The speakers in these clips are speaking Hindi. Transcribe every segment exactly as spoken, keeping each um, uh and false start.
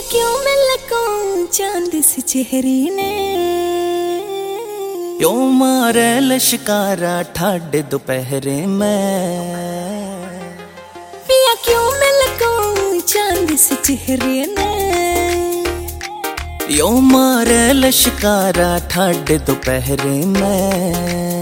क्यों मिलको चांद से चेहरे ने क्यों मारे लश्कारा ठाडे दोपहरे में पिया क्यों मिलको चांद से चेहरे ने क्यों मारे लश्कारा ठाडे दोपहरे में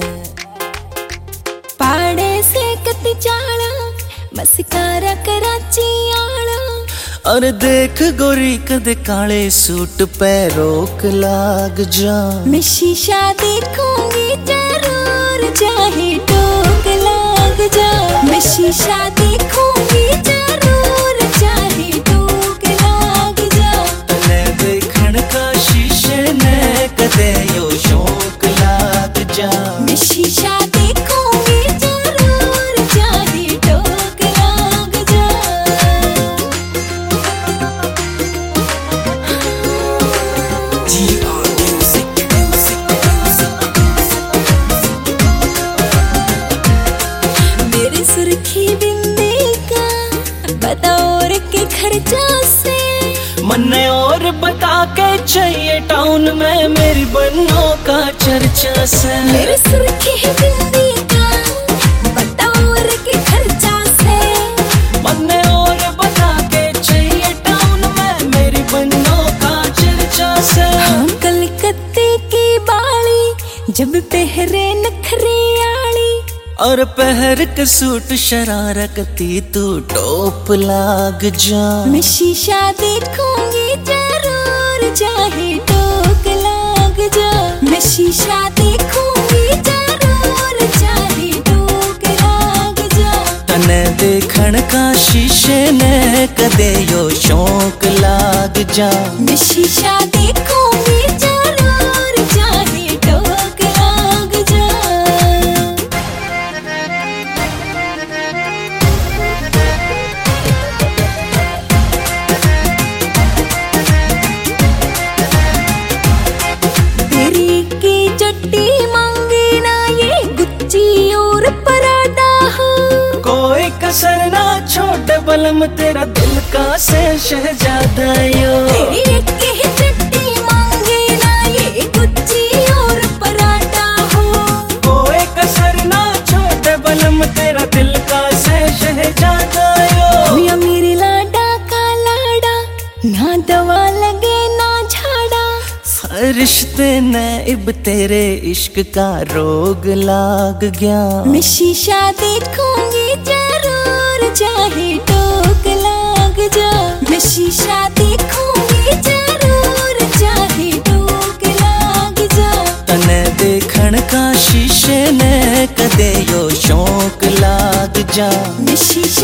पाड़े से कति चाला मस्कारा कराची आला और देख गोरी कदे काले सूट पे रोक लाग जा। मैं शीशा देखूंगी जरूर चाहे टोक लाग जा। मैं शीशा देखूंगी जरूर चाहे टोक लाग जा। तने देखण का शीशे ने कदे यो शौक लाग जा। मैं शीशा देखूंगी जरूर चाहे टोक लाग जा। मेरी सुर्खी बिंदी का बतौर के खर्चा से मन्ने और बता के चाहिए टाउन में मेरी बन्नों का चर्चा से। मेरी सुर्खी बिंदी का बतौर के खर्चा से मन्ने और बता के चाहिए टाउन में मेरी बन्नों का चर्चा से। हम कलकत्ते की बाली जब पहरे नखरे आली और पहर के सूट शरारकती तू टोप लाग जा। मैं शीशा देखूंगी जरूर चाहे टोक लाग जा। मैं शीशा देखूंगी जरूर चाहे टोक लाग जा। तने देखण का शीशे ने कदे यो शौक लाग जा। मैं शीशा देखूंगी जरूर चाहे टोक लाग जा। तेरी की चट्टी मांगे ना ये गुच्ची और पराठा हो। कोई कसर ना छोड़ बलम तेरा दिल का से शहजादा यो। तेरी एक ही चट्टी मांगे ना ये गुच्ची और पराठा हो। कोई कसर ना छोड़ बलम तेरा दिल का से शहजादा यो। मिया मेरी लाडा का लाडा ना दवा लगे ना झाड़ा। रिश्ते ने इब तेरे इश्क का रोग लाग गया। मैं शीशा देखूंगी जरूर चाहे टोक लाग जा। मैं शीशा देखूंगी जरूर चाहे टोक लाग जा। तने देखण का शीशे ने कदे यो शौक लाग जा। मैं शीशा